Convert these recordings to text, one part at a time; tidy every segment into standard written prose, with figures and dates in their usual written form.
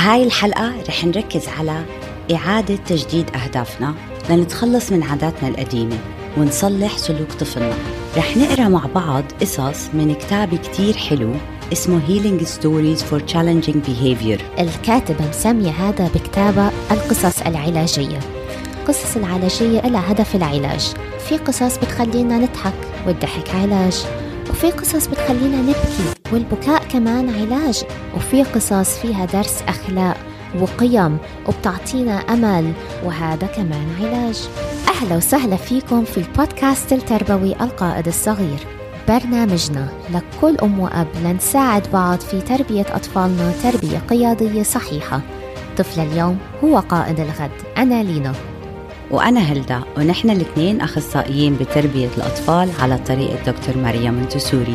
بهاي الحلقة رح نركز على إعادة تجديد أهدافنا لنتخلص من عاداتنا القديمة ونصلح سلوك طفلنا. رح نقرأ مع بعض قصص من كتاب كتير حلو اسمه Healing Stories for Challenging Behavior. الكاتبة مسمية هذا بكتابة القصص العلاجية. القصص العلاجية لها هدف العلاج. في قصص بتخلينا نضحك والضحك علاج، وفي قصص بتخلينا نبكي والبكاء كمان علاج، وفي قصص فيها درس أخلاق وقيم وبتعطينا أمل وهذا كمان علاج. أهلا وسهلا فيكم في البودكاست التربوي القائد الصغير، برنامجنا لكل أم وأب لنساعد بعض في تربية أطفالنا تربية قيادية صحيحة. طفل اليوم هو قائد الغد. أنا لينا وأنا هلدا، ونحن الاثنين أخصائيين بتربية الأطفال على طريقة دكتور ماريا مونتسوري.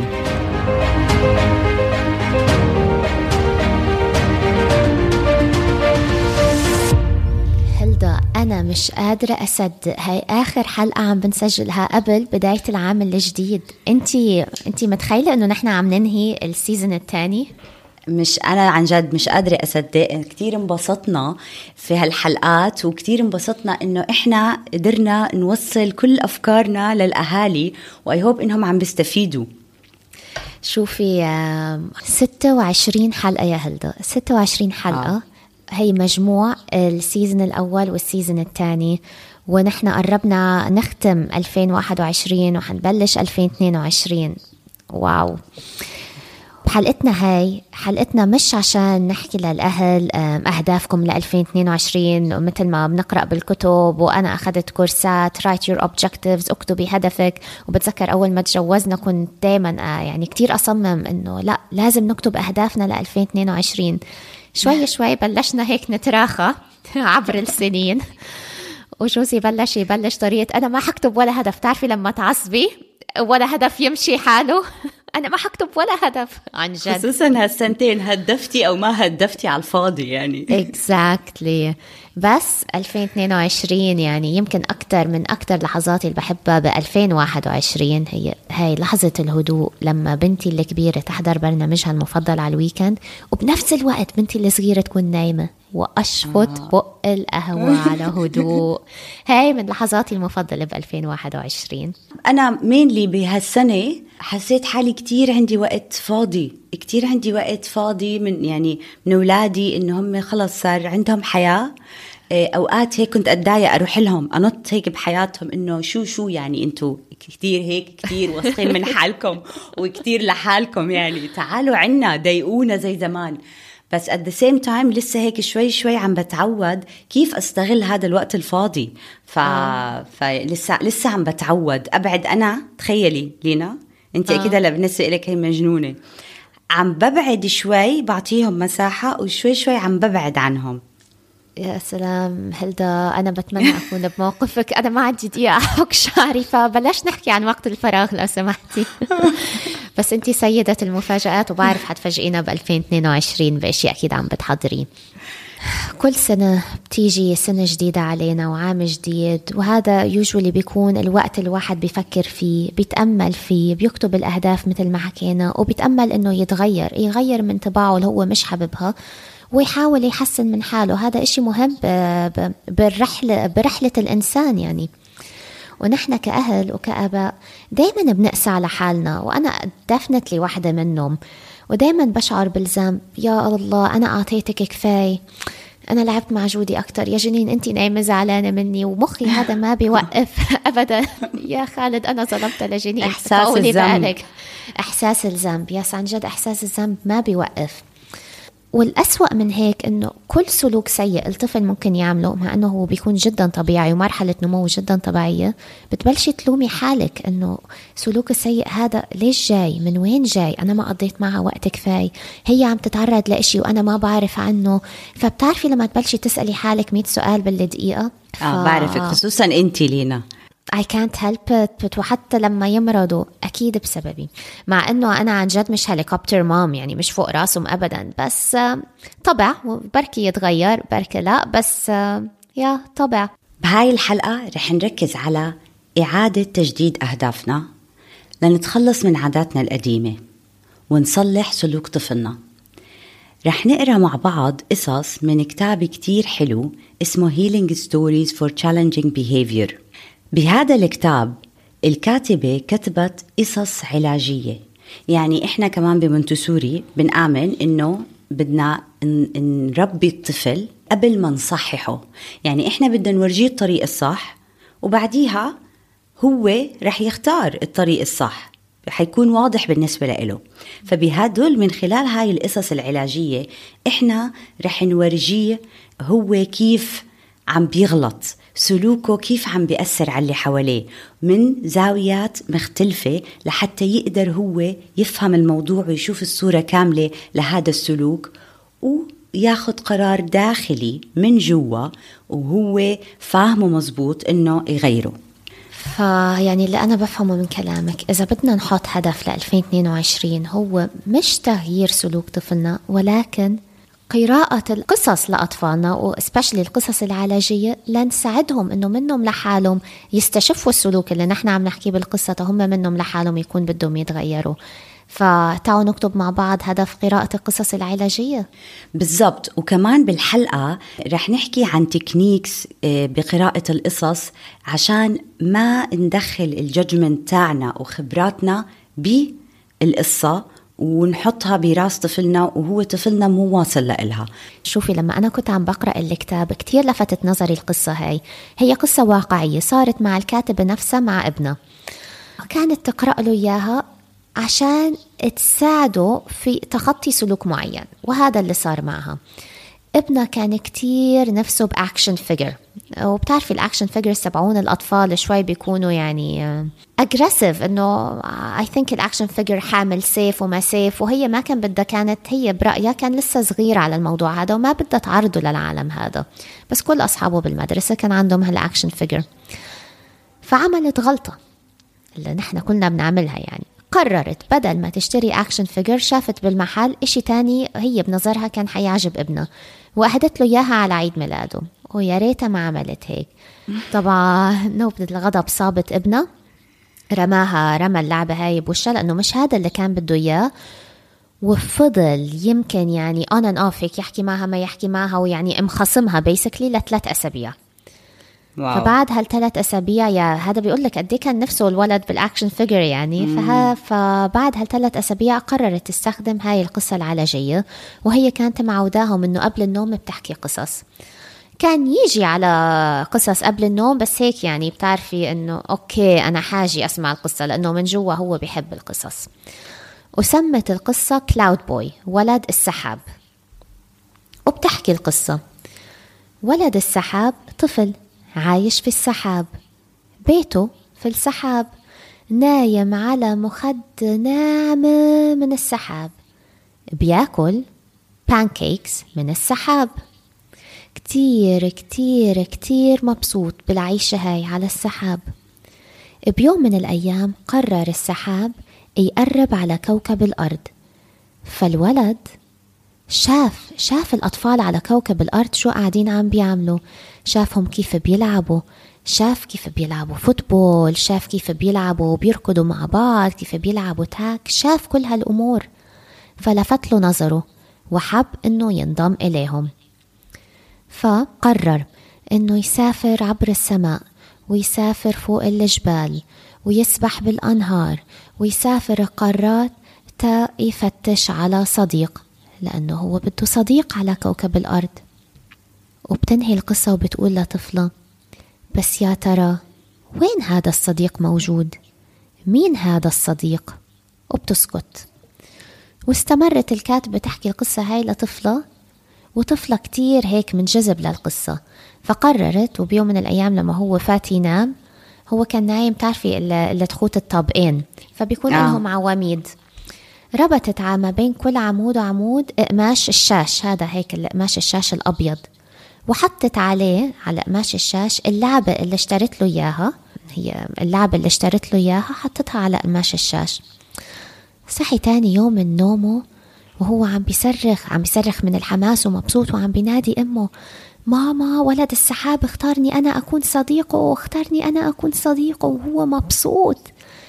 هلدا، أنا مش قادرة أصدق هاي آخر حلقة عم بنسجلها قبل بداية العام الجديد. أنتي متخيلة إنه نحن عم ننهي السيزن الثاني؟ أنا عن جد مش قادرة أصدق. كتير انبسطنا في هالحلقات، وكتير انبسطنا إنه إحنا قدرنا نوصل كل أفكارنا للأهالي، وأي هوب إنهم عم بيستفيدوا. شوفي 26 حلقة يا هلدا، 26 حلقة. هي مجموع السيزن الأول والسيزن الثاني، ونحن قربنا نختم 2021 وحنبلش 2022. واو. حلقتنا مش عشان نحكي للأهل أهدافكم ل 2022 مثل ما بنقرأ بالكتب، وأنا أخذت كورسات write your objectives، اكتبي هدفك. وبتذكر أول ما تجوزنا كنت دايما يعني كتير أصمم إنه لا، لازم نكتب أهدافنا ل 2022. شوي بلشنا هيك نتراخى عبر السنين، وجوزي بلش طريقة أنا ما حكتب ولا هدف. تعرفي لما تعصبي ولا هدف يمشي حاله أنا ما حكتب ولا هدف. عن جد، خصوصا هالسنتين هدفتي أو ما هدفتي على الفاضي يعني. exactly. بس 2022 يعني يمكن أكتر لحظاتي اللي بحبها ب 2021 هي لحظة الهدوء، لما بنتي الكبيرة تحضر برنامجها المفضل على الويكند، وبنفس الوقت بنتي الصغيرة تكون نايمة، وأشفط بق القهوة على هدوء. هاي من لحظاتي المفضلة ب 2021. أنا مينلي بهالسنة حسيت حالي كتير عندي وقت فاضي من أولادي، إنهم خلص صار عندهم حياة. أوقات هيك كنت أتضايق أروح لهم أنط هيك بحياتهم، إنه شو يعني أنتوا كتير واثقين من حالكم وكتير لحالكم، يعني تعالوا عنا ضايقونا زي زمان. بس at the same time لسه هيك شوي عم بتعود كيف أستغل هذا الوقت الفاضي. فلسه عم بتعود أبعد. أنا تخيلي لينا، أنت أكيد هلا بالنسبة إليك هي مجنونة. عم ببعد شوي، بعطيهم مساحة، وشوي عم ببعد عنهم. يا سلام هلدا، أنا بتمنى أكون بموقفك. أنا ما عندي دقيقة أحك شعري، فبلاش نحكي عن وقت الفراغ لو سمحتي. بس أنتي سيدة المفاجآت، وبعرف حتفاجئينا ب 2022 بأشياء أكيد عم بتحضري. كل سنة بتيجي سنة جديدة علينا وعام جديد، وهذا يوجولي بيكون الوقت الواحد بيفكر فيه، بيتأمل فيه، بيكتب الأهداف مثل ما حكينا، وبيتأمل إنه يغير من طباعه اللي هو مش حاببها، ويحاول يحسن من حاله. هذا إشي مهم برحلة الإنسان يعني. ونحن كأهل وكأباء دايما بنقسى على حالنا، وأنا دفنتلي واحدة منهم، ودايما بشعر بالذنب. يا الله، أنا أعطيتك كفاية، أنا لعبت مع جودي أكتر، يا جنين أنتي نايمة زعلانة مني، ومخي هذا ما بيوقف أبدا. يا خالد أنا ظلمت لجنين. إحساس الذنب، إحساس الذنب، يا عن جد إحساس الذنب ما بيوقف. والأسوأ من هيك إنه كل سلوك سيء الطفل ممكن يعمله، مع إنه هو بيكون جدا طبيعي ومرحلة نمو جدا طبيعية، بتبلشي تلومي حالك إنه سلوك السيء هذا ليش جاي، من وين جاي، أنا ما قضيت معها وقت كفاية، هي عم تتعرض لإشي وأنا ما بعرف عنه. فبتعرفي لما تبلشي تسألي حالك 100 سؤال بالدقيقة. بعرفك، خصوصا أنتي لينا. I can't help it. وحتى لما يمرضوا أكيد بسببي، مع أنه أنا عن جد مش هليكوبتر مام، يعني مش فوق راسهم أبدا، بس طبع، بركي يتغير بركي لا، بس يا طبع. بهاي الحلقة رح نركز على إعادة تجديد أهدافنا لنتخلص من عاداتنا القديمة ونصلح سلوك طفلنا. رح نقرأ مع بعض قصص من كتاب كتير حلو اسمه Healing Stories for Challenging Behavior. بهذا الكتاب الكاتبة كتبت قصص علاجية. يعني إحنا كمان بمنتسوري بنآمن إنه بدنا نربي الطفل قبل ما نصححه. يعني إحنا بدنا نورجيه الطريق الصح وبعديها هو رح يختار الطريق الصح، حيكون واضح بالنسبة له. فبهدول من خلال هاي القصص العلاجية إحنا رح نورجيه هو كيف عم بيغلط، سلوكه كيف عم بيأثر على اللي حواليه من زاويات مختلفة، لحتى يقدر هو يفهم الموضوع ويشوف الصورة كاملة لهذا السلوك وياخد قرار داخلي من جوا وهو فاهمه مزبوط إنه يغيره. فيعني اللي أنا بفهمه من كلامك، إذا بدنا نحط هدف ل 2022 هو مش تغيير سلوك طفلنا، ولكن قراءة القصص لأطفالنا وإسبشلي القصص العلاجية لنساعدهم إنه منهم لحالهم يستشفوا السلوك اللي نحن عم نحكي بالقصة، هم منهم لحالهم يكون بدهم يتغيروا. فتعالوا نكتب مع بعض هدف قراءة القصص العلاجية. بالضبط. وكمان بالحلقة رح نحكي عن تكنيكس بقراءة القصص عشان ما ندخل الججمنت تاعنا وخبراتنا بالقصة ونحطها براس طفلنا وهو طفلنا مو واصل لإلها. شوفي، لما أنا كنت عم بقرأ الكتاب كتير لفتت نظري القصة هاي. هي قصة واقعية صارت مع الكاتبة نفسها مع ابنها، كانت تقرأ له إياها عشان تساعده في تخطي سلوك معين، وهذا اللي صار معها. ابنها كان كتير نفسه بأكشن فيجر، وبتعرفي الأكشن فيجر تبعون الأطفال شوي بيكونوا يعني أجريسيف، إنه I think الأكشن فيجر حامل سيف وما سيف، وهي ما كان بدها، كانت هي برأيها كان لسه صغير على الموضوع هذا وما بدها تعرضه للعالم هذا، بس كل أصحابه بالمدرسة كان عندهم هالأكشن فيجر. فعملت غلطة اللي نحن كلنا بنعملها، يعني قررت بدل ما تشتري أكشن فيجر شافت بالمحل إشي تاني هي بنظرها كان حيعجب ابنها وأهدت له إياها على عيد ميلاده، ويا ريتها ما عملت هيك. طبعا نوبة الغضب صابت ابنها، رمى اللعبة هاي بوشها لأنه مش هذا اللي كان بده إياه، وفضل يمكن يعني on and off هيك يحكي معها ما يحكي معها، ويعني مخصمها بيسكلي ل3 أسابيع. واو. فبعد هال3 أسابيع، يا هذا بيقول لك قد ايه كان نفسه الولد بالاكشن فيجر يعني. فبعد هال3 أسابيع قررت تستخدم هاي القصة العلاجية، وهي كانت معوداهم انه قبل النوم بتحكي قصص. كان يجي على قصص قبل النوم بس هيك يعني بتعرفي انه اوكي انا حاجي اسمع القصة، لانه من جوا هو بيحب القصص. وسمت القصة كلاود بوي، ولد السحاب. وبتحكي القصة ولد السحاب طفل عايش في السحاب، بيته في السحاب، نايم على مخدة ناعمة من السحاب، بياكل بانكيكس من السحاب، كتير كتير كتير مبسوط بالعيشة هاي على السحاب. بيوم من الأيام قرر السحاب يقرب على كوكب الأرض، فالولد شاف الأطفال على كوكب الأرض شو قاعدين عم بيعملوا، شافهم كيف بيلعبوا، شاف كيف بيلعبوا فوتبول، شاف كيف بيلعبوا بيركضوا مع بعض، كيف بيلعبوا تاك، شاف كل هالأمور، فلفت له نظره وحب إنه ينضم إليهم. فقرر إنه يسافر عبر السماء، ويسافر فوق الجبال، ويسبح بالأنهار، ويسافر القارات تا يفتش على صديق، لأنه هو بده صديق على كوكب الأرض. وبتنهي القصة وبتقول لطفلة بس يا ترى وين هذا الصديق موجود؟ مين هذا الصديق؟ وبتسكت. واستمرت الكاتبة تحكي القصة هاي لطفلة، وطفلة كتير هيك منجذب للقصة. فقررت، وبيوم من الأيام لما هو فات ينام، هو كان نايم تعرفي اللي تخوت الطابقين، فبيكون لهم عواميد، ربطت ما بين كل عمود وعمود قماش الشاش، هذا هيك القماش الشاش الأبيض، وحطت عليه على قماش الشاش اللعبة اللي اشترت له إياها، هي اللعبة اللي اشترت له إياها حطتها على قماش الشاش. صحي تاني يوم من نومه وهو عم بيصرخ من الحماس ومبسوط، وعم بينادي أمه ماما ولد السحاب اختارني أنا أكون صديقه، وهو مبسوط.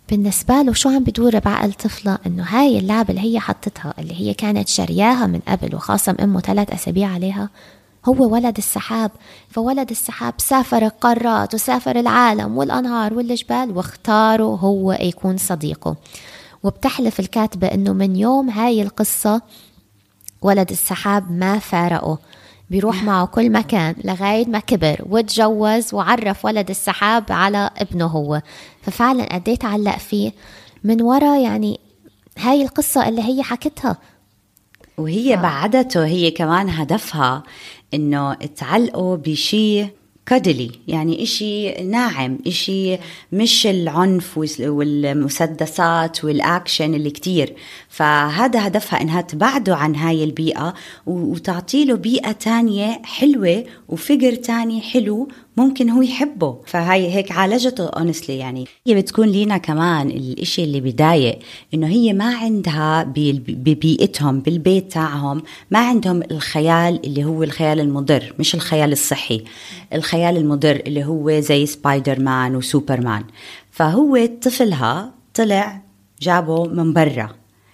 بالنسبة له شو عم بدور بعقل طفلة؟ إنه هاي اللعبة اللي هي حطتها اللي هي كانت شرياها من قبل وخاصم أمه 3 أسابيع عليها هو ولد السحاب. فولد السحاب سافر القارات وسافر العالم والأنهار والجبال واختاره هو يكون صديقه. وبتحلف الكاتبة إنه من يوم هاي القصة ولد السحاب ما فارقه، بيروح معه كل مكان لغاية ما كبر وتجوز وعرف ولد السحاب على ابنه هو. ففعلا قديت علق فيه من ورا يعني هاي القصة اللي هي حكتها. وهي بعدته هي كمان هدفها إنه تعلقوا بشي كدلي، يعني إشي ناعم، إشي مش العنف والمسدسات والأكشن اللي كتير. فهذا هدفها إنها تبعده عن هاي البيئة وتعطيله بيئة تانية حلوة وفكر تاني حلو ممكن هو يحبه. فهي هيك عالجته honestly. يعني هي بتكون لينا كمان الاشي اللي بضايق انه هي ما عندها ببيئتهم بالبيت تاعهم ما عندهم الخيال اللي هو الخيال المضر، مش الخيال الصحي، الخيال المضر اللي هو زي سبايدر مان وسوبرمان. فهو طفلها طلع جابه من برا،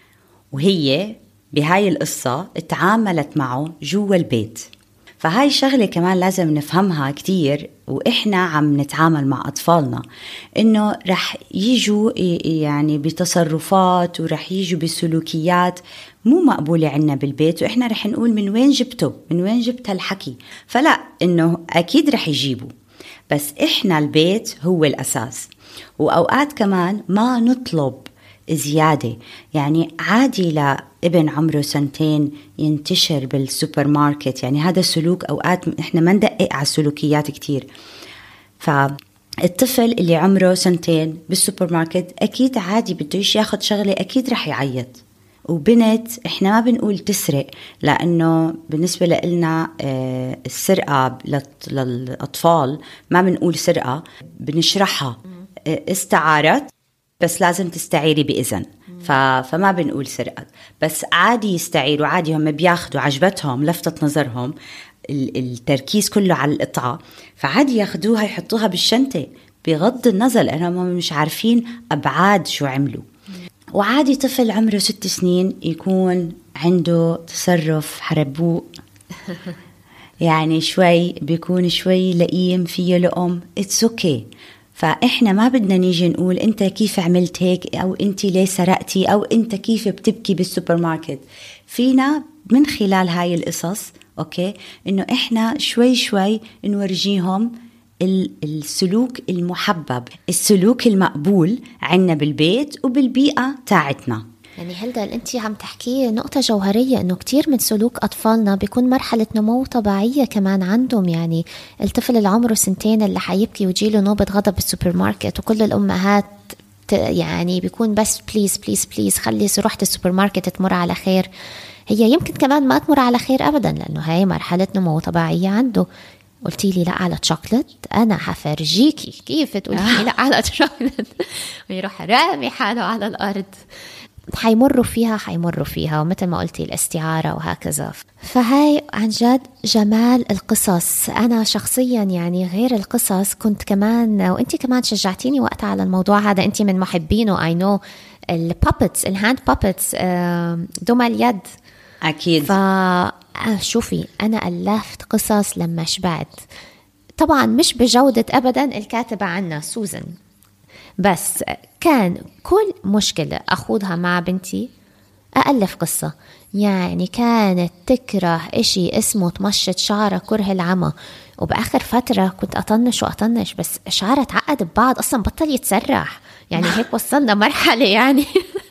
وهي بهاي القصة اتعاملت معه جوا البيت. فهاي شغلة كمان لازم نفهمها كتير وإحنا عم نتعامل مع أطفالنا، إنه رح يجوا يعني بتصرفات ورح يجوا بسلوكيات مو مقبولة عنا بالبيت، وإحنا رح نقول من وين جبته، من وين جبت هالحكي. فلا، إنه أكيد رح يجيبوا، بس إحنا البيت هو الأساس. وأوقات كمان ما نطلب زيادة. يعني عادي لابن عمره 2 ينتشر بالسوبر ماركت، يعني هذا سلوك أوقات إحنا ما ندقق على السلوكيات كتير. فالطفل اللي عمره 2 بالسوبر ماركت أكيد عادي بدوش ياخد شغلة، أكيد رح يعيط. وبنت إحنا ما بنقول تسرق، لأنه بالنسبة لنا السرقة للأطفال ما بنقول سرقة، بنشرحها استعارت، بس لازم تستعيري بإذن. فما بنقول سرقة، بس عادي يستعيروا، عادي هم بياخدوا، عجبتهم، لفتت نظرهم، التركيز كله على القطعة، فعادي ياخدوها يحطوها بالشنطة بغض النظر لأنهم مش عارفين أبعاد شو عملوا. وعادي طفل عمره 6 سنين يكون عنده تصرف حربوق يعني شوي بيكون شوي لئيم فيه لقم، it's okay. فإحنا ما بدنا نيجي نقول أنت كيف عملت هيك، أو أنت ليه سرقتي، أو أنت كيف بتبكي بالسوبر ماركت. فينا من خلال هاي القصص أوكي إنه إحنا شوي شوي نورجيهم السلوك المحبب، السلوك المقبول عنا بالبيت وبالبيئة تاعتنا. يعني هلدا انت عم تحكي نقطة جوهرية، انه كتير من سلوك اطفالنا بيكون مرحلة نمو طبيعية كمان عندهم. يعني الطفل اللي عمره 2 اللي حيبكي ويجيله نوبة غضب بالسوبر ماركت، وكل الامهات يعني بيكون بس بليز بليز بليز خلي روحة السوبر ماركت تمر على خير. هي يمكن كمان ما تمر على خير ابدا، لانه هاي مرحلة نمو طبيعية عنده. قلتي لي لا على شوكولات، انا حفرجيكي كيف تقولي لا على شوكولات ويروح رامي حاله على الارض. حيمروا فيها ومثل ما قلتي الاستعارة وهكذا. فهاي عن جد جمال القصص. أنا شخصيا يعني غير القصص كنت كمان، وأنتي كمان شجعتيني وقتها على الموضوع هذا، أنتي من محبينه I know البابتس، الهاند بابتس، دمى اليد أكيد. فشوفي أنا ألفت قصص لما شبعت، طبعا مش بجودة أبدا الكاتبة عنا سوزان، بس كان كل مشكلة أخوضها مع بنتي أألف قصة. يعني كانت تكره إشي اسمه تمشط شعرها كره العمى، وبآخر فترة كنت أطنش بس شعرها تعقد ببعض أصلا بطل يتسرح، يعني هيك وصلنا مرحلة يعني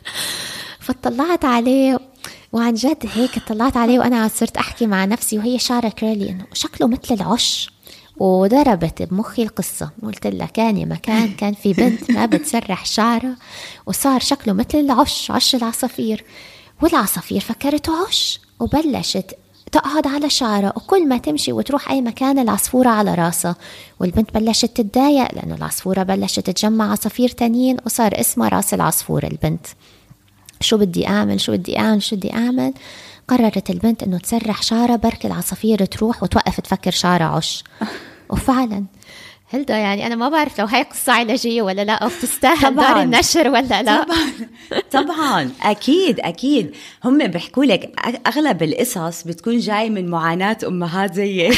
فطلعت عليه، وعن جد هيك طلعت عليه وأنا صرت أحكي مع نفسي وهي شعرها كيرلي إنه شكله مثل العش. وضربت بمخي القصة، قلت لها كان في بنت ما بتسرح شعرها وصار شكله مثل عش العصافير، والعصافير فكرته عش وبلشت تقعد على شعرها، وكل ما تمشي وتروح أي مكان العصفورة على راسها، والبنت بلشت تتضايق لأنه العصفورة بلشت تتجمع عصافير تانيين وصار اسمها راس العصفورة. البنت شو بدي أعمل؟ قررت البنت أنه تسرح شعرها برك العصافير تروح وتوقف تفكر شعرها عش. وفعلا هلدا يعني أنا ما بعرف لو هاي قصة علاجية ولا لا، أو بتستاهل طبعاً. دار النشر ولا لا. طبعا أكيد هم بيحكوا لك أغلب القصص بتكون جاي من معاناة أمهات زيك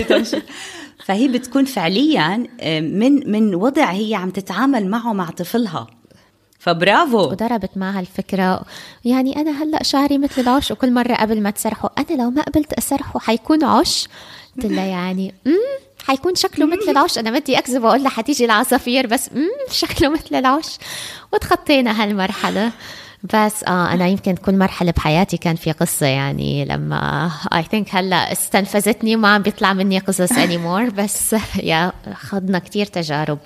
فهي بتكون فعليا من وضع هي عم تتعامل معه مع طفلها، فبرافو. وضربت معها الفكرة، يعني أنا هلأ شعري مثل العش، وكل مرة قبل ما تسرحه أنا لو ما قبلت أسرحه حيكون عش. قلت لها يعني حيكون شكله مثل العش، أنا بدي أكذب وأقول لها حتيجي العصافير، بس شكله مثل العش. وتخطينا هالمرحلة. بس أنا يمكن كل مرحلة بحياتي كان في قصة، يعني لما I think هلأ استنفذتني ما عم بيطلع مني قصص anymore، بس يا خضنا كتير تجارب.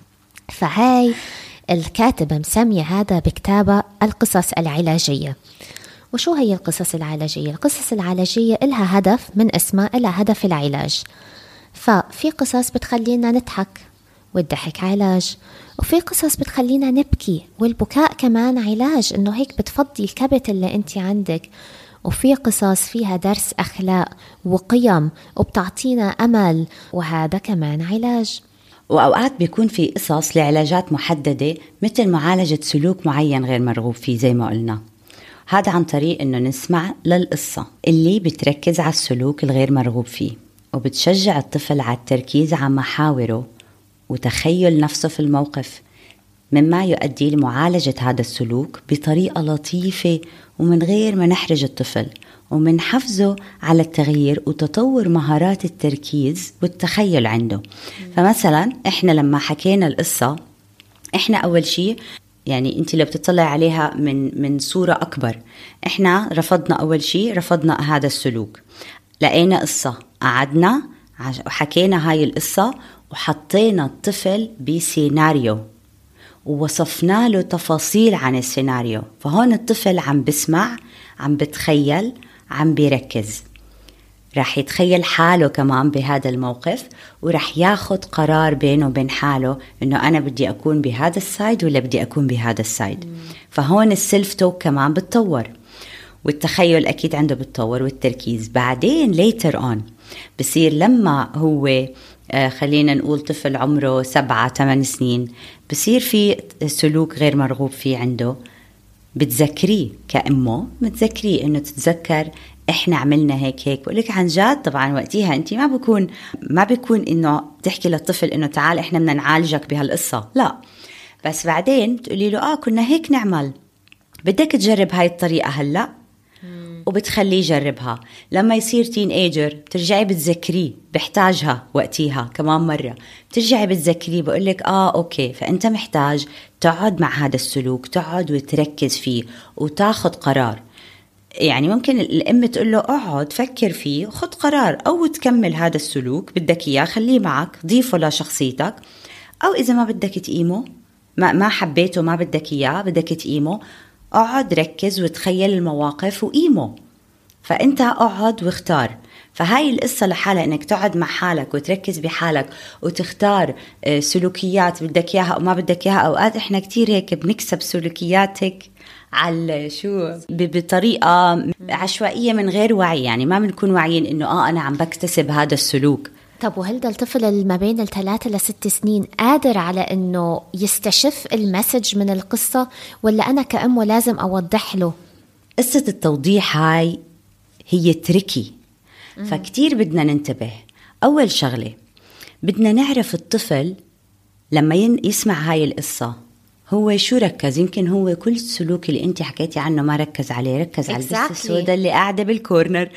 فهاي الكاتبة مسمية هذا بكتابة القصص العلاجية. وشو هي القصص العلاجية؟ القصص العلاجية إلها هدف من اسمها، إلها هدف العلاج. ففي قصص بتخلينا نضحك والضحك علاج، وفي قصص بتخلينا نبكي والبكاء كمان علاج، إنه هيك بتفضي الكبت اللي أنت عندك. وفي قصص فيها درس أخلاق وقيم وبتعطينا أمل، وهذا كمان علاج. وأوقات بيكون في قصص لعلاجات محددة، مثل معالجة سلوك معين غير مرغوب فيه زي ما قلنا. هذا عن طريق إنه نسمع للقصة اللي بتركز على السلوك الغير مرغوب فيه، وبتشجع الطفل على التركيز على محاوره وتخيل نفسه في الموقف، مما يؤدي لمعالجة هذا السلوك بطريقة لطيفة ومن غير ما نحرج الطفل، ومن حفزه على التغيير وتطور مهارات التركيز والتخيل عنده. فمثلا إحنا لما حكينا القصة، إحنا أول شيء يعني أنت لو بتطلع عليها من صورة أكبر، إحنا رفضنا أول شيء، رفضنا هذا السلوك، لقينا قصة، قعدنا وحكينا هاي القصة وحطينا الطفل بسيناريو ووصفنا له تفاصيل عن السيناريو. فهون الطفل عم بسمع، عم بتخيل، عم بيركز، رح يتخيل حاله كمان بهذا الموقف، ورح ياخد قرار بينه وبين حاله إنه أنا بدي أكون بهذا السايد ولا بدي أكون بهذا السايد. فهون السيلف توك كمان بتطور، والتخيل أكيد عنده بتطور، والتركيز. بعدين later on بصير لما هو خلينا نقول طفل عمره 7-8 سنين، بصير في سلوك غير مرغوب فيه عنده، بتذكريه كأمه، بتذكريه إنه تتذكر إحنا عملنا هيك بقولك عن جد. طبعا وقتها أنت ما بيكون إنه تحكي للطفل إنه تعال إحنا بدنا نعالجك بهالقصة، لا، بس بعدين تقولي له كنا هيك نعمل، بدك تجرب هاي الطريقة هلأ، وبتخليه يجربها. لما يصير تين ايجر بترجعي بتذكريه، بحتاجها وقتها كمان مرة، بترجعي بتذكريه، بقولك اوكي، فانت محتاج تقعد مع هذا السلوك، تقعد وتركز فيه وتاخد قرار. يعني ممكن الام تقول له اقعد فكر فيه وخد قرار، او تكمل هذا السلوك بدك اياه، خليه معك، ضيفه لشخصيتك، او اذا ما بدك تقيمه، ما حبيته، ما بدك اياه، بدك تقيمه، اقعد ركز وتخيل المواقف وقيمه. فانت اقعد واختار. فهاي القصة لحالها، انك تقعد مع حالك وتركز بحالك وتختار سلوكيات بدك اياها او ما بدك اياها. اوقات احنا كتير هيك بنكسب سلوكياتك على بطريقة عشوائية من غير وعي، يعني ما بنكون واعيين انه انا عم بكتسب هذا السلوك. طب وهل الطفل اللي ما بين 3 ل6 سنين قادر على انه يستشف المسج من القصة، ولا انا كأم لازم اوضح له؟ قصة التوضيح هاي هي تركي، فكتير بدنا ننتبه. أول شغلة بدنا نعرف الطفل لما يسمع هاي القصة هو شو ركز. يمكن هو كل السلوك اللي انت حكيتي عنه ما ركز عليه، ركز على البس السوداء اللي قاعدة بالكورنر.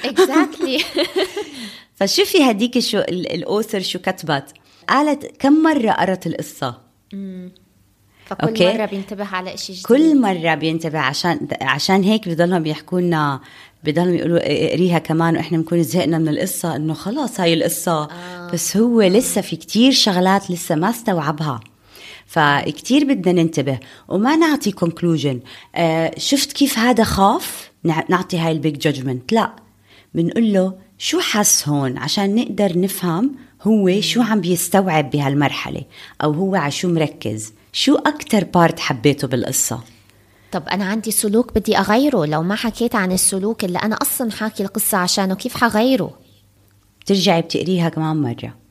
فشوفي هديك شو الأوثر شو كتبت، قالت كم مرة قرأت القصة. فكل مرة بينتبه على إشي جديد، كل مرة بينتبه. عشان هيك بضلهم يحكوا لنا، بضلهم يقولوا قريها كمان، وإحنا بنكون زهقنا من القصة إنه خلاص هاي القصة. بس هو لسه في كتير شغلات لسه ما استوعبها، فكتير بدنا ننتبه وما نعطي conclusion. شفت كيف هذا خاف، نعطي هاي البيج جادجمنت، لا، بنقول له شو حس هون عشان نقدر نفهم هو شو عم بيستوعب بهالمرحلة، أو هو على شو مركز، شو أكتر بارت حبيته بالقصة. طب أنا عندي سلوك بدي أغيره، لو ما حكيت عن السلوك اللي أنا أصلا حاكي القصة عشانه، كيف حغيره؟ بترجعي بتقريها كمان مرة،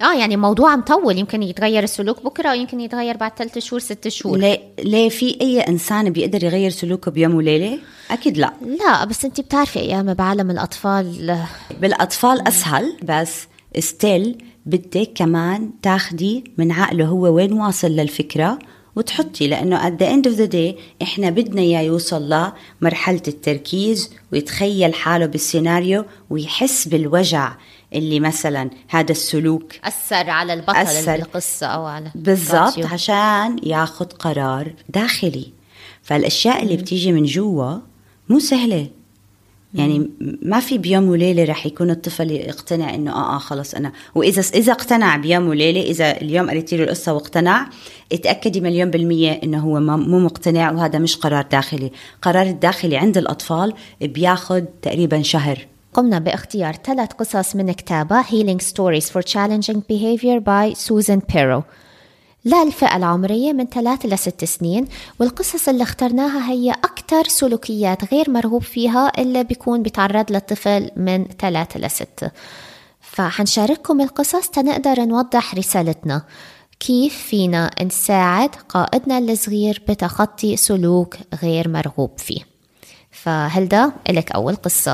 يعني موضوع مطول، يمكن يتغير السلوك بكرة ويمكن يتغير بعد 3 شهور 6 شهور. ليه في أي إنسان بيقدر يغير سلوكه بيوم وليلة؟ أكيد لا. بس أنت بتعرفي أيام بعالم الأطفال، بالأطفال أسهل، بس ستيل بدك كمان تاخدي من عقله هو وين واصل للفكرة وتحطي، لأنه at the end of the day إحنا بدنا إياه يوصل لمرحلة التركيز ويتخيل حاله بالسيناريو ويحس بالوجع اللي مثلا هذا السلوك أثر على البطل بالقصة أو على بالضبط، عشان ياخد قرار داخلي. فالأشياء اللي بتيجي من جوا مو سهلة، يعني ما في بيوم وليلة رح يكون الطفل يقتنع إنه خلص أنا، وإذا اقتنع بيوم وليلة، إذا اليوم قريتي له القصة واقتنع، اتأكدي 100% إنه هو مو مقتنع، وهذا مش قرار داخلي. قرار الداخلي عند الأطفال بياخد تقريبا شهر. قمنا باختيار 3 قصص من كتابة Healing Stories for Challenging Behavior by Susan Pero للفئة العمرية من 3 ل 6 سنين. والقصص اللي اخترناها هي أكثر سلوكيات غير مرغوب فيها اللي بيكون بيتعرض للطفل من 3 ل 6. فحنشارككم القصص تنقدر نوضح رسالتنا كيف فينا نساعد قائدنا الصغير بتخطي سلوك غير مرغوب فيه. فهلدا إلك أول قصة.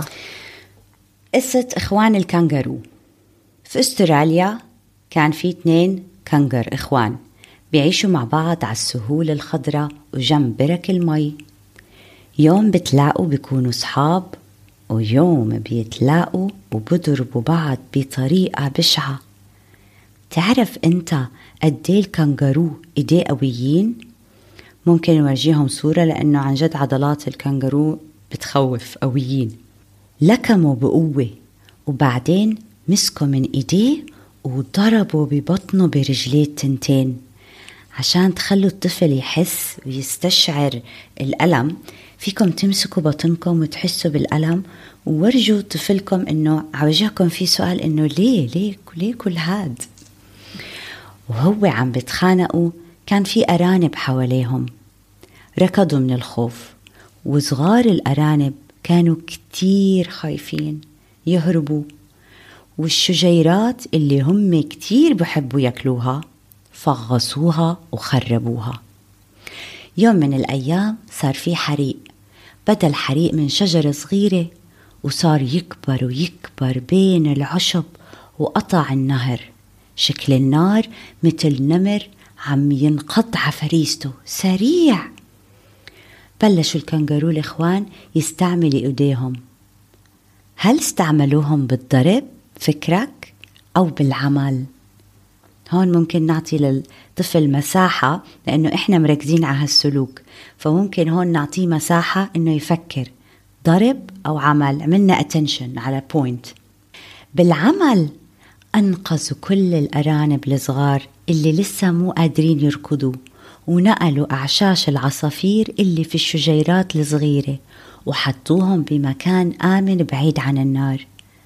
قصة إخوان الكانجارو. في أستراليا كان في 2 كانجر إخوان بيعيشوا مع بعض على السهول الخضراء وجنب برك المي. يوم بتلاقوا بيكونوا صحاب، ويوم بيتلاقوا وبضربوا بعض بطريقة بشعة. تعرف انت قديه الكانجارو ايديه قويين؟ ممكن نورجيهم صورة، لأنه عن جد عضلات الكانجارو بتخوف، قويين. لكموا بقوة وبعدين مسكوا من ايديه وضربوا ببطنه برجليه التنتين. عشان تخلوا الطفل يحس ويستشعر الألم، فيكم تمسكوا بطنكم وتحسوا بالألم، وورجوا طفلكم إنه عوجهكم في سؤال إنه ليه كل هاد. وهو عم بتخانقوا كان في أرانب حواليهم، ركضوا من الخوف، وصغار الأرانب كانوا كتير خايفين يهربوا. والشجيرات اللي هم كتير بحبوا ياكلوها فغصوها وخربوها. يوم من الأيام صار في حريق، بدأ الحريق من شجرة صغيرة وصار يكبر ويكبر بين العشب وقطع النهر. شكل النار مثل نمر عم ينقض على فريسته سريع. بلشوا الكانجارو الإخوان يستعملوا إيديهم. هل استعملوهم بالضرب فكرك أو بالعمل؟ هون ممكن نعطي للطفل مساحة، لأنه إحنا مركزين على هالسلوك، فممكن هون نعطيه مساحة إنه يفكر ضرب أو عمل. عملنا attention على point. بالعمل أنقذوا كل الأرانب الصغار اللي لسه مو قادرين يركضوا، ونقلوا أعشاش العصافير اللي في الشجيرات الصغيرة وحطوهم بمكان آمن بعيد عن النار.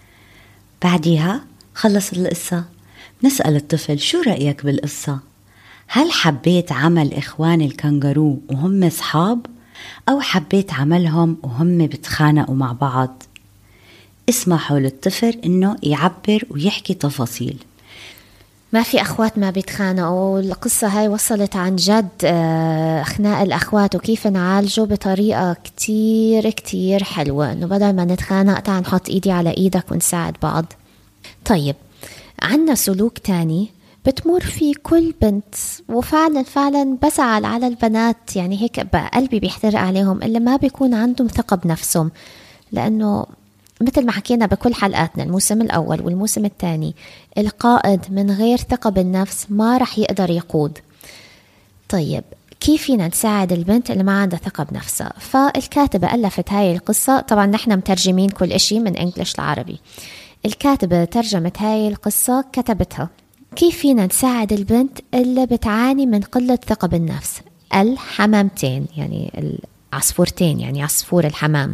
بعدها خلصت القصة. نسأل الطفل شو رأيك بالقصة؟ هل حبيت عمل إخوان الكانجارو وهم أصحاب، أو حبيت عملهم وهم بتخانقوا مع بعض؟ اسمحوا للطفل إنه يعبر ويحكي تفاصيل. ما في أخوات ما بيتخانقوا. القصة هاي وصلت عن جد خناق الأخوات وكيف نعالجه بطريقة كتير كتير حلوة، إنه بدل ما نتخانق تعال نحط إيدي على إيدك ونساعد بعض. طيب عنا سلوك تاني بتمر فيه كل بنت، وفعلا بزعل على البنات، يعني هيك قلبي بيحترق عليهم اللي ما بيكون عندهم ثقة بنفسهم. لأنه مثل ما حكينا بكل حلقاتنا الموسم الأول والموسم الثاني، القائد من غير ثقة بالنفس ما رح يقدر يقود. طيب كيف فينا نساعد البنت اللي ما عندها ثقة بنفسها؟ فالكاتبة ألفت هاي القصة، طبعا نحن مترجمين كل إشي من إنجليش لعربي. الكاتبة ترجمت هاي القصة، كتبتها كيف فينا نساعد البنت اللي بتعاني من قلة ثقة بالنفس. الحمامتين، يعني العصفورتين، يعني عصفور الحمام.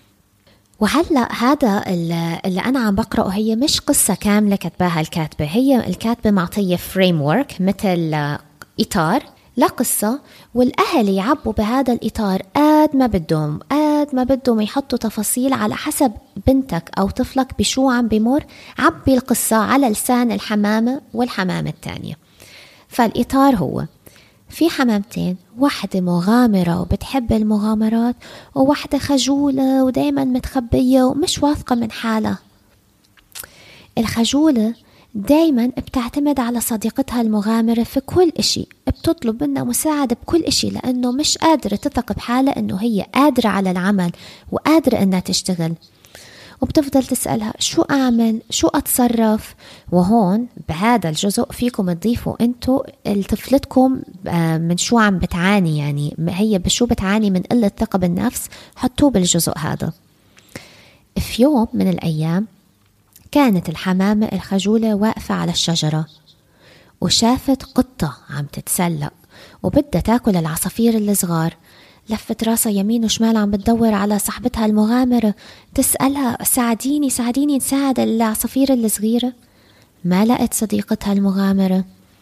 وهلأ هذا اللي أنا عم بقرأه هي مش قصة كاملة كتباها الكاتبة، هي الكاتبة معطية فريمورك مثل إطار لقصة، والأهل يعبوا بهذا الإطار قد ما بدهم يحطوا تفاصيل على حسب بنتك أو طفلك بشو عم بمر. عبي القصة على لسان الحمامة والحمامة التانية. فالإطار هو في حمامتين، واحدة مغامرة وبتحب المغامرات، وواحدة خجولة ودايما متخبية ومش واثقة من حالها. الخجولة دايما بتعتمد على صديقتها المغامرة في كل إشي، بتطلب منها مساعدة بكل إشي، لأنه مش قادرة تثق بحالها أنه هي قادرة على العمل وقادرة أنها تشتغل، وبتفضل تسألها شو أعمل، شو أتصرف. وهون بهذا الجزء فيكم تضيفوا أنتوا طفلتكم من شو عم بتعاني، يعني هي بشو بتعاني من قلة ثقة بالنفس، حطوه بالجزء هذا. في يوم من الأيام كانت الحمامة الخجولة واقفة على الشجرة، وشافت قطة عم تتسلق وبدها تاكل العصافير الصغار. لفت راسها يمين وشمال عم بتدور على صاحبتها المغامرة، تسألها ساعديني نساعد العصافير الصغيرة. ما لقت صديقتها المغامرة.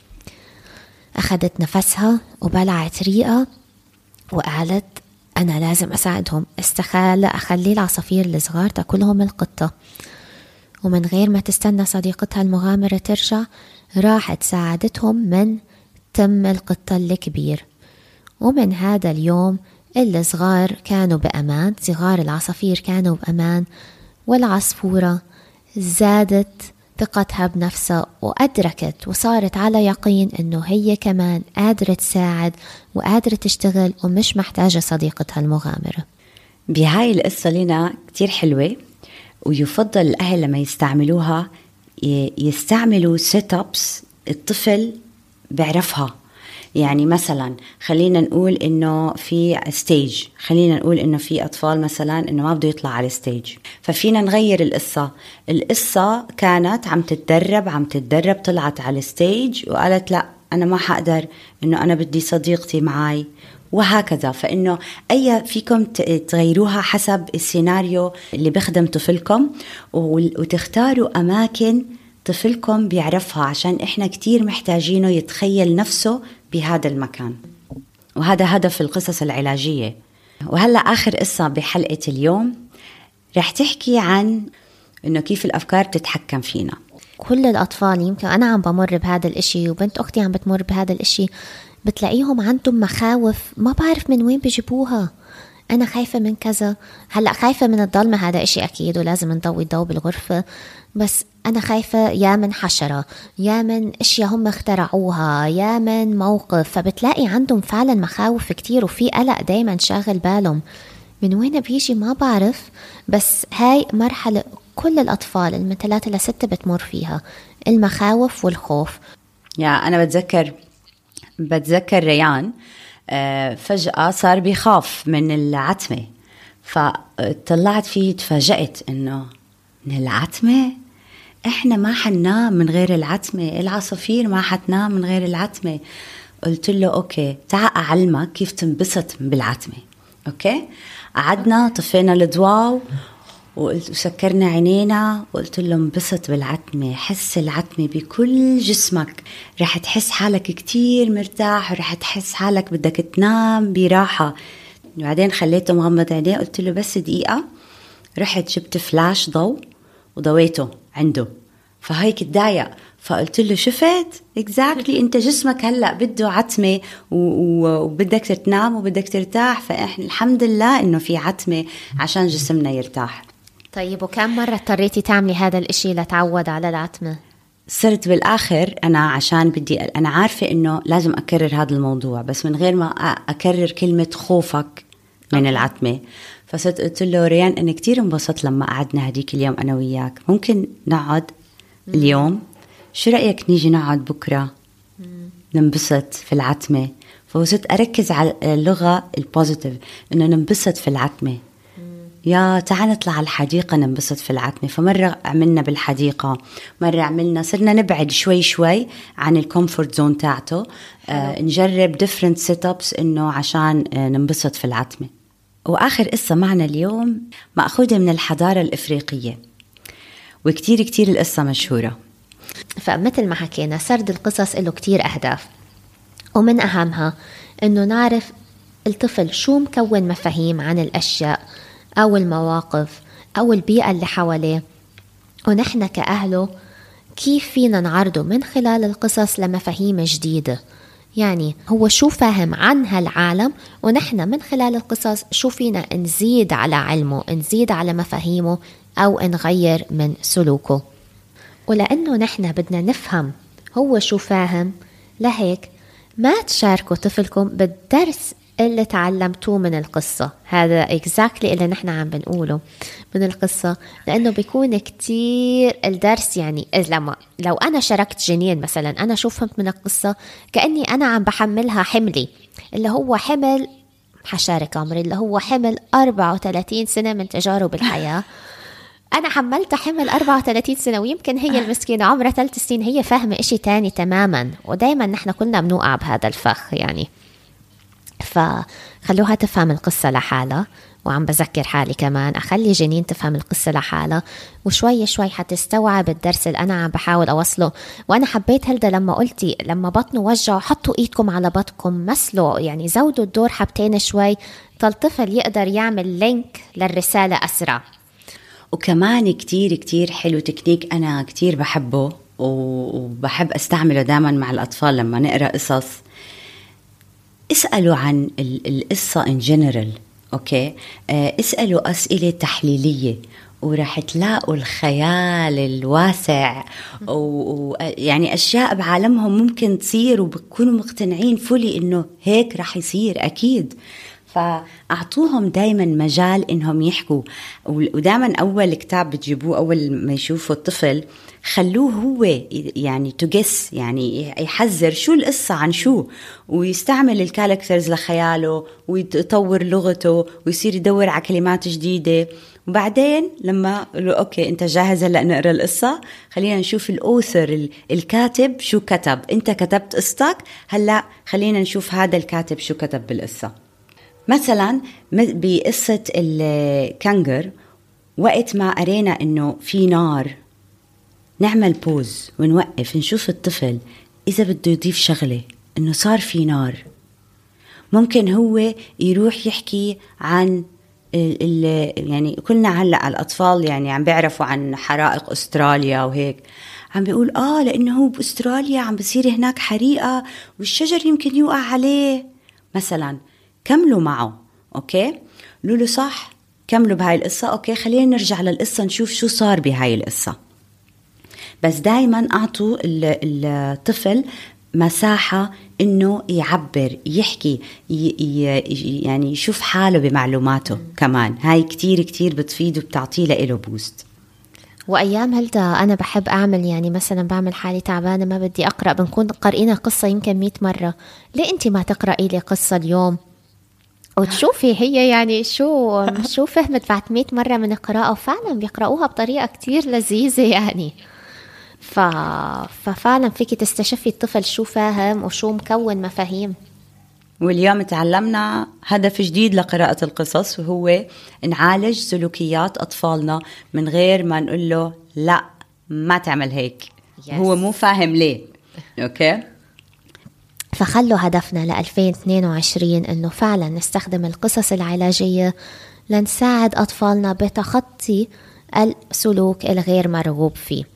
أخذت نفسها وبلعت ريقة وقالت أنا لازم أساعدهم، استخال أخلي العصافير الصغار تاكلهم القطة. ومن غير ما تستنى صديقتها المغامرة ترجع، راحت ساعدتهم من تم القطة الكبير. ومن هذا اليوم الصغار كانوا بأمان، صغار العصافير كانوا بأمان، والعصفورة زادت ثقتها بنفسها وأدركت وصارت على يقين أنه هي كمان قادرة تساعد وقادرة تشتغل ومش محتاجة صديقتها المغامرة. بهاي القصة لنا كتير حلوة، ويفضل الأهل لما يستعملوها يستعملوا سيت أبس الطفل بيعرفها. يعني مثلا خلينا نقول إنه في ستيج، خلينا نقول إنه في أطفال مثلا إنه ما بده يطلع على ستيج، ففينا نغير القصة كانت عم تتدرب طلعت على ستيج وقالت لا أنا ما حقدر، إنه أنا بدي صديقتي معي، وهكذا. فإنه فيكم تغيروها حسب السيناريو اللي بيخدم طفلكم، وتختاروا أماكن طفلكم بيعرفها، عشان إحنا كتير محتاجينه يتخيل نفسه بهذا المكان. وهذا هدف القصص العلاجية. وهلأ آخر قصة بحلقة اليوم رح تحكي عن إنه كيف الأفكار بتتحكم فينا. كل الأطفال، يمكن أنا عم بمر بهذا الإشي وبنت أختي عم بتمر بهذا الإشي، بتلاقيهم عندهم مخاوف ما بعرف من وين بيجيبوها. أنا خايفة من كذا، هلأ خايفة من الضلمة، هذا إشي أكيد ولازم نضوي الضوء بالغرفة، بس أنا خايفة يا من حشرة، يا من أشياء هم اخترعوها، يا من موقف. فبتلاقي عندهم فعلا مخاوف كتير وفي قلق دايما شاغل بالهم. من وين بيجي ما بعرف، بس هاي مرحلة كل الأطفال من 3 ل6 بتمر فيها، المخاوف والخوف. أنا بتذكر ريان فجأة صار بيخاف من العتمة، فطلعت فيه تفاجأت إنه من العتمة، إحنا ما حننام من غير العتمة، العصافير ما حتنام من غير العتمة. قلت له أوكي تعال أعلمك كيف تنبسط بالعتمة. أوكي، قعدنا طفينا الضوء وسكرنا عينينا وقلت له انبسط بالعتمة، حس العتمة بكل جسمك، رح تحس حالك كتير مرتاح ورح تحس حالك بدك تنام براحة. وبعدين خليته مغمض عينيه، قلت له بس دقيقة، رحت جبت فلاش ضوء وضويته عنده، فهيك تضايق. فقلت له شفت exactly انت جسمك هلأ بده عتمة وبدك تنام وبدك ترتاح، فإحنا الحمد لله إنه في عتمة عشان جسمنا يرتاح. طيب وكم مرة اضطريتي تعملي هذا الاشي لتعود على العتمة؟ صرت بالآخر أنا عشان أنا عارفة إنه لازم أكرر هذا الموضوع، بس من غير ما أكرر كلمة خوفك من العتمة. فصرت قلت له ريان أنا كتير انبسطت لما قعدنا هديك اليوم أنا وياك، ممكن نقعد اليوم، شو رأيك نيجي نقعد بكرة ننبسط في العتمة. فوصلت أركز على اللغة البوزيتيف، إنه ننبسط في العتمة. يا تعال نطلع على الحديقة ننبسط في العتمة. فمرة عملنا بالحديقة، مرة صرنا نبعد شوي عن الكومفورت زون تاعته، نجرب different setups إنه عشان ننبسط في العتمة. وآخر قصة معنا اليوم مأخوذة من الحضارة الإفريقية، وكتير القصة مشهورة. فمثل ما حكينا سرد القصص له كتير أهداف، ومن أهمها أنه نعرف الطفل شو مكون مفاهيم عن الأشياء أو المواقف أو البيئة اللي حواليه، ونحن كأهله كيف فينا نعرضه من خلال القصص لمفاهيم جديدة. يعني هو شو فاهم عن هالعالم، ونحن من خلال القصص شو فينا نزيد على علمه، نزيد على مفاهيمه، أو نغير من سلوكه. ولأنه نحن بدنا نفهم هو شو فاهم، لهيك ما تشاركوا طفلكم بالدرس اللي تعلمتوه من القصة. هذا exactly اللي نحن عم بنقوله من القصة، لأنه بيكون كتير الدرس. يعني لو أنا شاركت جنين مثلا، أنا شو فهمت من القصة؟ كأني أنا عم بحملها حملي، اللي هو حمل حشارك عمري، اللي هو حمل 34 سنة من تجارب الحياة. أنا حملت حمل 34 سنة، ويمكن هي المسكينة عمرها 3 سنين هي فاهمة إشي تاني تماما. ودايما نحن كلنا بنوقع بهذا الفخ يعني. فخلوها تفهم القصة لحالها، وعم بذكر حالي كمان أخلي جنين تفهم القصة لحالها، وشوي شوي حتستوعب الدرس اللي أنا عم بحاول أوصله. وأنا حبيت هلدا لما قلتي لما بطنه وجعوا حطوا إيدكم على بطنكم، مثلوا يعني زودوا الدور حبتين شوي، فالطفل يقدر يعمل لينك للرسالة أسرع. وكمان كتير كتير حلو تكنيك أنا كتير بحبه وبحب أستعمله دائما مع الأطفال لما نقرأ قصص. اسألوا عن القصة in general، أوكي؟ اسألوا أسئلة تحليلية ورح تلاقوا الخيال الواسع ويعني أشياء بعالمهم ممكن تصير وبكونوا مقتنعين فولي إنه هيك رح يصير أكيد. فأعطوهم دايما مجال إنهم يحكوا. ودايما أول كتاب بتجيبوه أول ما يشوفوا الطفل خلوه هو يعني تجس، يعني يحذر شو القصة عن شو، ويستعمل الكاركترز لخياله ويطور لغته ويصير يدور على كلمات جديدة. وبعدين لما قالوا أوكي أنت جاهز هلأ نقرأ القصة، خلينا نشوف الأوثر الكاتب شو كتب. أنت كتبت قصتك، هلأ خلينا نشوف هذا الكاتب شو كتب بالقصة. مثلا بقصة الكنجر، وقت ما قرينا إنه في نار نعمل بوز ونوقف نشوف الطفل إذا بده يضيف شغلة إنه صار في نار. ممكن هو يروح يحكي عن يعني كلنا هلأ الأطفال يعني عم بيعرفوا عن حرائق أستراليا وهيك، عم بيقول لأنه هو بأستراليا عم بصير هناك حريقة والشجر يمكن يوقع عليه مثلا. كملوا معه، أوكي، لولو صح، كملوا بهاي القصة. أوكي خلينا نرجع للقصة نشوف شو صار بهاي القصة. بس دايما أعطوا الطفل مساحة إنه يعبر، يحكي، يعني يشوف حاله بمعلوماته. كمان هاي كتير كتير بتفيد وبتعطيه له بوست. وأيام هلدا أنا بحب أعمل، يعني مثلا بعمل حالي تعبانة ما بدي أقرأ، بنكون قرئنا قصة يمكن 100 مرة، ليه أنت ما تقرأي لي قصة اليوم وتشوفي هي يعني شو فهمت بعد 100 مرة من القراءة. وفعلا بيقرأوها بطريقة كتير لذيذة يعني. ففعلا فيك تستشفي الطفل شو فاهم وشو مكون مفاهيم. واليوم تعلمنا هدف جديد لقراءة القصص، وهو نعالج سلوكيات أطفالنا من غير ما نقول له لا ما تعمل هيك. هو مو فاهم ليه. أوكي، فخلوا هدفنا ل 2022 إنه فعلا نستخدم القصص العلاجية لنساعد أطفالنا بتخطي السلوك الغير مرغوب فيه.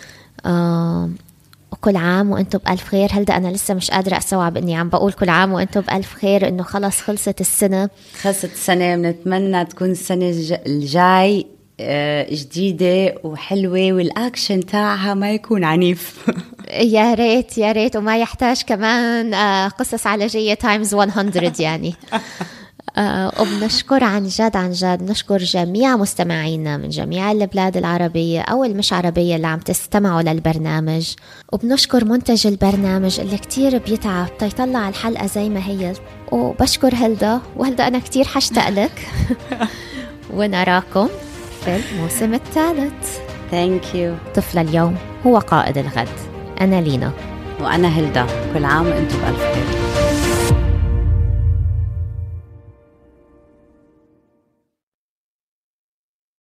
وكل عام وانتم بألف خير. هلدا أنا لسه مش قادرة أستوعب إني عم بقول كل عام وانتم بألف خير، إنه خلص خلصت السنة. بنتمنى تكون السنة الجاي جديدة وحلوة والأكشن تاعها ما يكون عنيف. يا ريت يا ريت، وما يحتاج كمان قصص علاجية تايمز 100 يعني. وبنشكر عن جد نشكر جميع مستمعينا من جميع البلاد العربية أو المش عربية اللي عم تستمعوا للبرنامج. وبنشكر منتج البرنامج اللي كتير بيتعب تيطلع الحلقة زي ما هي. وبشكر هلدا، وهلدا أنا كتير حشتاق لك. ونراكم في الموسم الثالث. Thank you. طفل اليوم هو قائد الغد. أنا لينا. وأنا هلدا. كل عام وأنتم بألف خير.